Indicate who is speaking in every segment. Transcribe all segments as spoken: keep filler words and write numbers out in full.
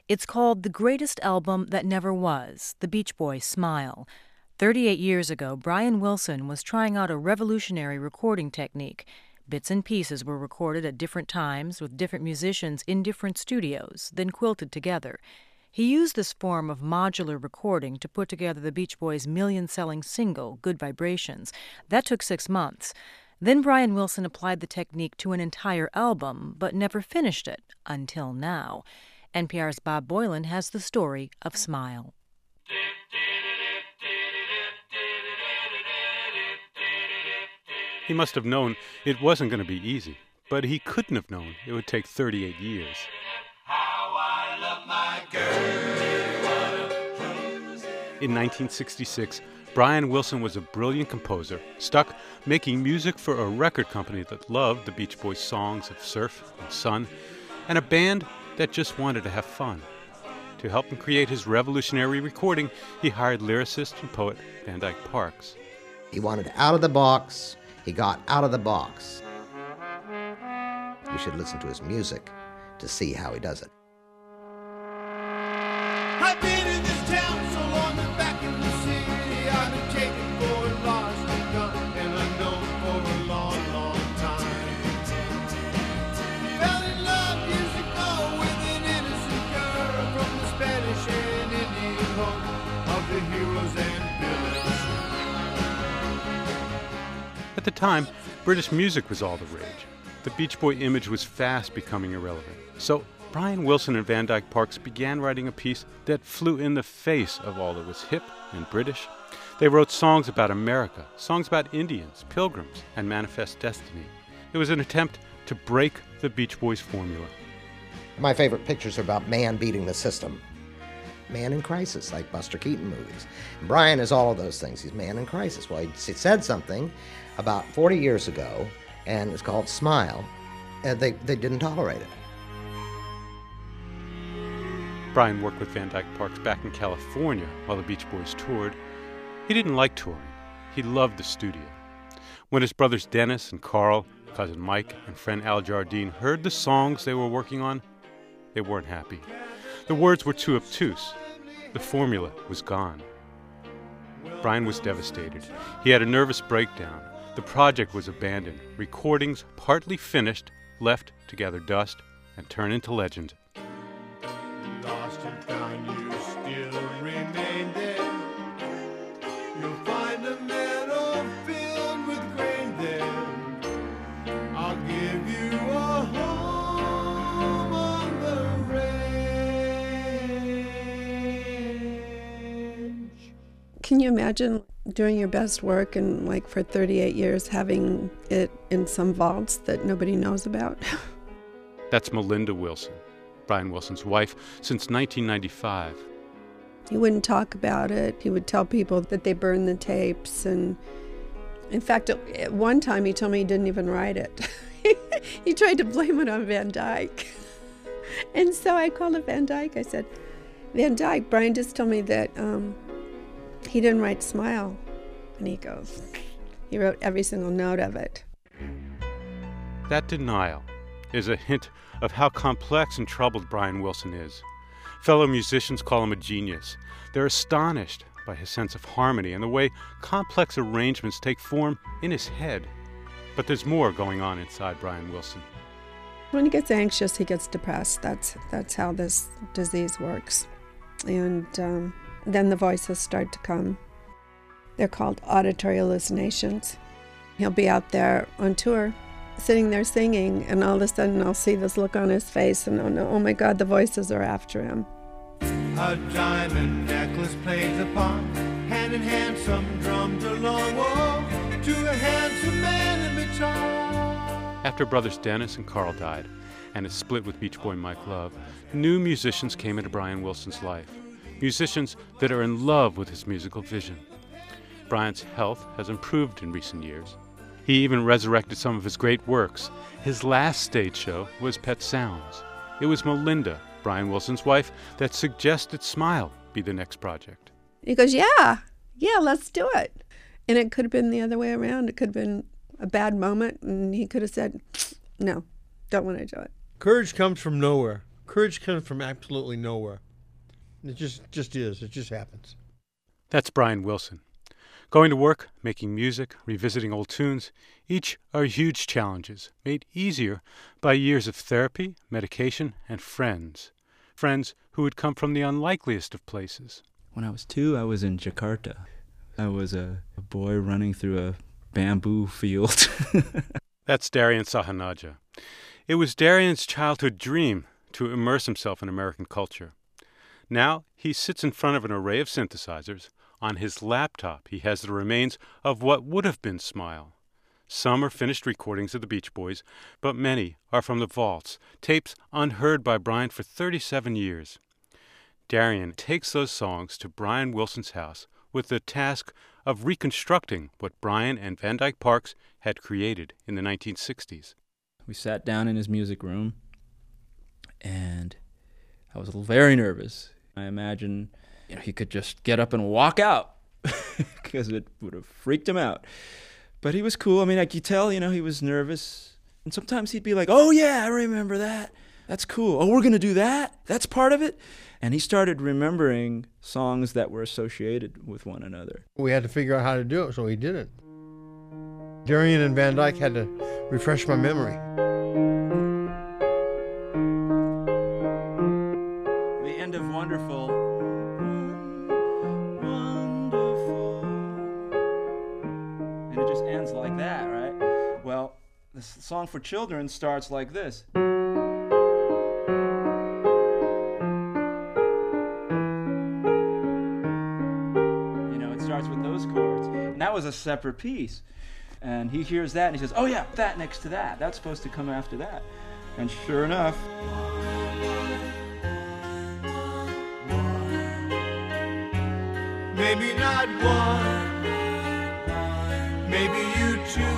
Speaker 1: It's called The Greatest Album That Never Was, The Beach Boys' Smile. thirty-eight years ago, Brian Wilson was trying out a revolutionary recording technique. Bits and pieces were recorded at different times with different musicians in different studios, then quilted together. He used this form of modular recording to put together the Beach Boys' million-selling single, Good Vibrations. That took six months. Then Brian Wilson applied the technique to an entire album, but never finished it, until now. N P R's Bob Boilen has the story of Smile.
Speaker 2: He must have known it wasn't going to be easy, but he couldn't have known it would take thirty-eight years. How I love my girl. In nineteen sixty-six, Brian Wilson was a brilliant composer, stuck making music for a record company that loved the Beach Boys' songs of surf and sun, and a band that just wanted to have fun. To help him create his revolutionary recording, he hired lyricist and poet Van Dyke Parks.
Speaker 3: He wanted out of the box. He got out of the box. You should listen to his music to see how he does it.
Speaker 4: I've been in this town so long and back in the city. I've been taken for a lost and done, and I've known for a long, long time. Fell in love years ago with an innocent girl from the Spanish and Indian home of the heroes and villains.
Speaker 2: At the time, British music was all the rage. The Beach Boy image was fast becoming irrelevant. So Brian Wilson and Van Dyke Parks began writing a piece that flew in the face of all that was hip and British. They wrote songs about America, songs about Indians, pilgrims, and manifest destiny. It was an attempt to break the Beach Boys formula.
Speaker 3: My favorite pictures are about man beating the system. Man in crisis, like Buster Keaton movies. And Brian is all of those things. He's man in crisis. Well, he said something about forty years ago, and it's called Smile, and they, they didn't tolerate it.
Speaker 2: Brian worked with Van Dyke Parks back in California while the Beach Boys toured. He didn't like touring. He loved the studio. When his brothers Dennis and Carl, cousin Mike, and friend Al Jardine heard the songs they were working on, they weren't happy. The words were too obtuse. The formula was gone. Brian was devastated. He had a nervous breakdown. The project was abandoned. Recordings, partly finished, left to gather dust and turn into legend.
Speaker 4: Lost and found, you still remain there. You'll find a meadow filled with grain there. I'll give you a home on the range.
Speaker 5: Can you imagine doing your best work and, like, for thirty-eight years having it in some vaults that nobody knows about?
Speaker 2: That's Melinda Wilson, Brian Wilson's wife, since nineteen ninety-five.
Speaker 5: He wouldn't talk about it. He would tell people that they burned the tapes. And in fact, at one time he told me he didn't even write it. He tried to blame it on Van Dyke. And so I called up Van Dyke. I said, Van Dyke, Brian just told me that um, he didn't write Smile. And he goes, he wrote every single note of it.
Speaker 2: That denial is a hint of how complex and troubled Brian Wilson is. Fellow musicians call him a genius. They're astonished by his sense of harmony and the way complex arrangements take form in his head. But there's more going on inside Brian Wilson.
Speaker 5: When he gets anxious, he gets depressed. That's that's how this disease works. And um, then the voices start to come. They're called auditory hallucinations. He'll be out there on tour, sitting there singing, and all of a sudden I'll see this look on his face, and oh no, oh my God, the voices are after him.
Speaker 4: A diamond necklace plays upon, hand in hand some drums along, whoa, to a handsome man in baton.
Speaker 2: After brothers Dennis and Carl died, and his split with Beach Boy Mike Love, new musicians came into Brian Wilson's life. Musicians that are in love with his musical vision. Brian's health has improved in recent years. He even resurrected some of his great works. His last stage show was Pet Sounds. It was Melinda, Brian Wilson's wife, that suggested Smile be the next project.
Speaker 5: He goes, yeah, yeah, let's do it. And it could have been the other way around. It could have been a bad moment, and he could have said, no, don't want to do it.
Speaker 6: Courage comes from nowhere. Courage comes from absolutely nowhere. It just, just is. It just happens.
Speaker 2: That's Brian Wilson. Going to work, making music, revisiting old tunes, each are huge challenges, made easier by years of therapy, medication, and friends. Friends who had come from the unlikeliest of places.
Speaker 7: When I was two, I was in Jakarta. I was a, a boy running through a bamboo field.
Speaker 2: That's Darian Sahanaja. It was Darian's childhood dream to immerse himself in American culture. Now he sits in front of an array of synthesizers. On his laptop he has the remains of what would have been Smile. Some are finished recordings of the Beach Boys, but many are from the vaults, tapes unheard by Brian for thirty-seven years. Darian takes those songs to Brian Wilson's house with the task of reconstructing what Brian and Van Dyke Parks had created in the nineteen sixties.
Speaker 7: We sat down in his music room, and I was very nervous. I imagine you know, he could just get up and walk out because it would have freaked him out. But he was cool. I mean, I could tell, you know, he was nervous. And sometimes he'd be like, oh, yeah, I remember that. That's cool. Oh, we're going to do that? That's part of it? And he started remembering songs that were associated with one another.
Speaker 6: We had to figure out how to do it, so he did it. Darian and Van Dyke had to refresh my memory.
Speaker 7: The end of Wonderful. Wonderful. And it just ends like that, right? Well, the song for children starts like this. Starts with those chords, and that was a separate piece. And he hears that and he says, oh yeah, that next to that, that's supposed to come after that. And sure enough,
Speaker 4: maybe not one, maybe you two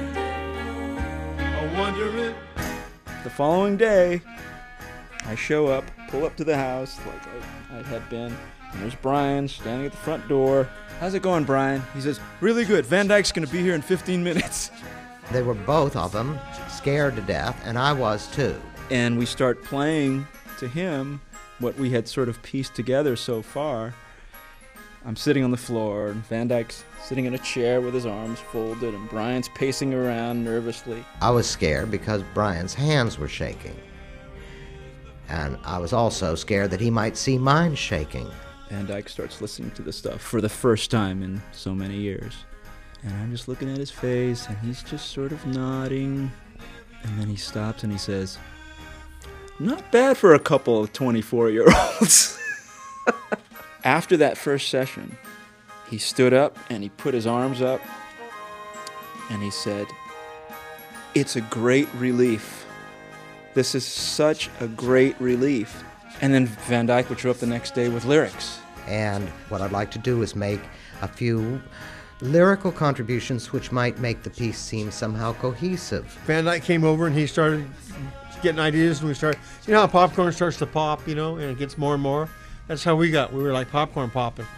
Speaker 4: are wondering.
Speaker 7: the following day I show up, pull up to the house like I, I had been, and there's Brian standing at the front door. How's it going, Brian? He says, really good. Van Dyke's going to be here in fifteen minutes.
Speaker 3: They were both of them scared to death, and I was too.
Speaker 7: And we start playing to him what we had sort of pieced together so far. I'm sitting on the floor, and Van Dyke's sitting in a chair with his arms folded, and Brian's pacing around nervously.
Speaker 3: I was scared because Brian's hands were shaking. And I was also scared that he might see mine shaking.
Speaker 7: Van Dyke starts listening to the stuff for the first time in so many years. And I'm just looking at his face, and he's just sort of nodding. And then he stops and he says, not bad for a couple of twenty-four-year-olds. After that first session, he stood up and he put his arms up and he said, it's a great relief. This is such a great relief. And then Van Dyke would show up the next day with lyrics.
Speaker 3: And what I'd like to do is make a few lyrical contributions which might make the piece seem somehow cohesive.
Speaker 6: Van Dyke came over and he started getting ideas, and we started, you know how popcorn starts to pop, you know, and it gets more and more? That's how we got. We were like popcorn popping.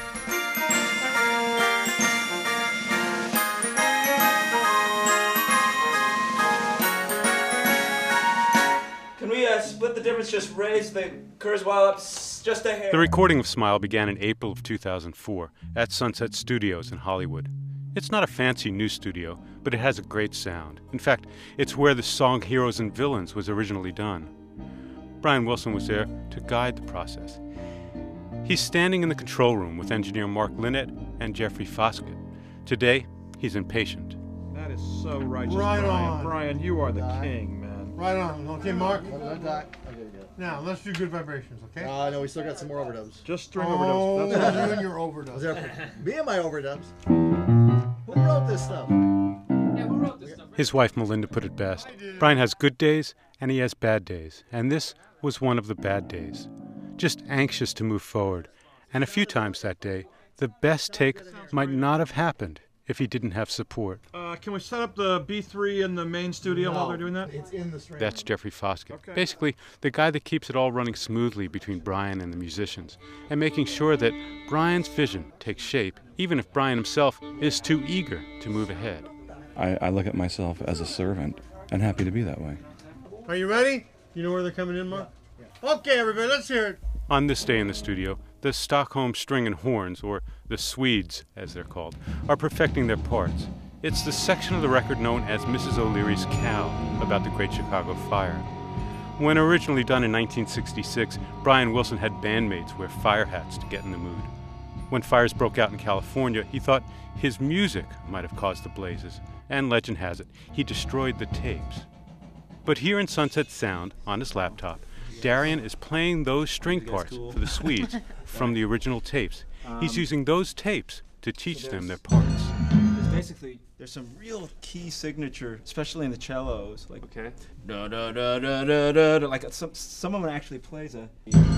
Speaker 7: Can we uh, split the difference, just raise the Kurzweil up just a hair?
Speaker 2: The recording of Smile began in April of two thousand four at Sunset Studios in Hollywood. It's not a fancy new studio, but it has a great sound. In fact, it's where the song Heroes and Villains was originally done. Brian Wilson was there to guide the process. He's standing in the control room with engineer Mark Linnett and Jeffrey Foskett. Today, he's impatient.
Speaker 8: That is so righteous,
Speaker 6: Right
Speaker 8: Brian.
Speaker 6: on.
Speaker 8: Brian, you are the king, man.
Speaker 6: Right on. Okay, Mark?
Speaker 9: Uh,
Speaker 6: Now, let's do good vibrations, okay?
Speaker 9: no, we still got some more overdubs.
Speaker 8: Just string
Speaker 6: Oh,
Speaker 8: overdubs. That's
Speaker 6: you
Speaker 8: it.
Speaker 6: and your overdose.
Speaker 9: Was there, me and my overdubs. Who wrote this stuff?
Speaker 2: His wife Melinda put it best. Brian has good days and he has bad days, and this was one of the bad days. Just anxious to move forward, and a few times that day, the best take might not have happened if he didn't have support.
Speaker 8: Uh, can we set up the B three in the main studio while they're doing that?
Speaker 9: It's in the string.
Speaker 2: That's Jeffrey Foskett.
Speaker 8: Okay.
Speaker 2: Basically, the guy that keeps it all running smoothly between Brian and the musicians, and making sure that Brian's vision takes shape, even if Brian himself is too eager to move ahead.
Speaker 10: I, I look at myself as a servant and happy to be that way.
Speaker 6: Are you ready? You know where they're coming in, Mark? Okay, everybody, let's hear it.
Speaker 2: On this day in the studio, the Stockholm String and Horns, or the Swedes as they're called, are perfecting their parts. It's the section of the record known as Missus O'Leary's Cow, about the Great Chicago Fire. When originally done in nineteen sixty-six, Brian Wilson had bandmates wear fire hats to get in the mood. When fires broke out in California, he thought his music might have caused the blazes, and legend has it, he destroyed the tapes. But here in Sunset Sound, on his laptop, Darian is playing those string parts cool. for the Swedes from the original tapes. Um, He's using those tapes to teach so them their parts.
Speaker 7: There's basically, there's some real key signature, especially in the cellos. Like, okay. Da da da da da da da. Like some some of them actually plays a.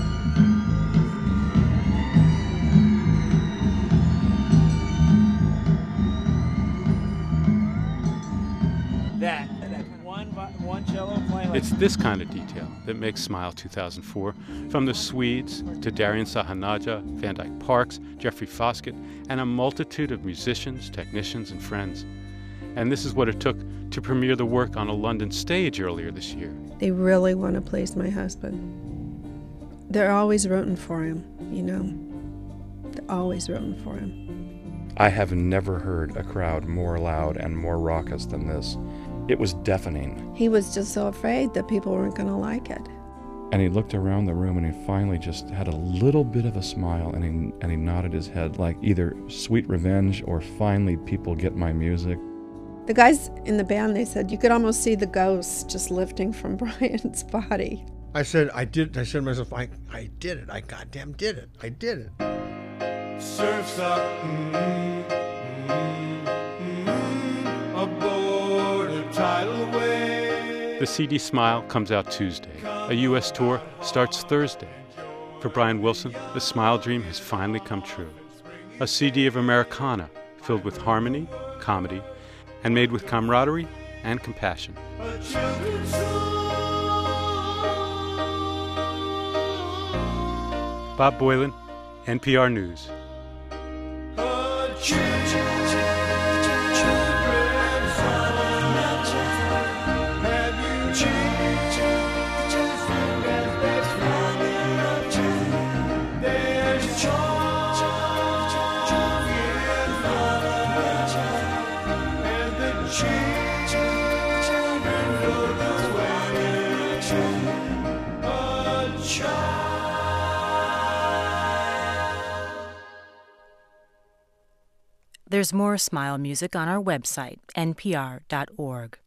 Speaker 7: That. One, one cello playing like
Speaker 2: it's this kind of detail that makes Smile two thousand four, from the Swedes to Darian Sahanaja, Van Dyke Parks, Jeffrey Foskett, and a multitude of musicians, technicians, and friends. And this is what it took to premiere the work on a London stage earlier this year.
Speaker 5: They really want to please my husband. They're always rooting for him, you know. They're always rooting for him.
Speaker 10: I have never heard a crowd more loud and more raucous than this. It was deafening.
Speaker 5: He was just so afraid that people weren't going to like it.
Speaker 10: And he looked around the room and he finally just had a little bit of a smile and he, and he nodded his head like either sweet revenge or finally people get my music.
Speaker 5: The guys in the band, they said you could almost see the ghosts just lifting from Brian's body.
Speaker 6: I said, I did, I said to myself, I, I did it. I goddamn did it. I did it.
Speaker 4: Surf's up, mm-hmm, mm-hmm, mm-hmm, aboard a tidal wave.
Speaker 2: The C D Smile comes out Tuesday. A U S tour starts Thursday. For Brian Wilson, the Smile dream has finally come true. A C D of Americana filled with harmony, comedy, and made with camaraderie and compassion. Bob Boylan, N P R News.
Speaker 1: There's more Smile music on our website, N P R dot org.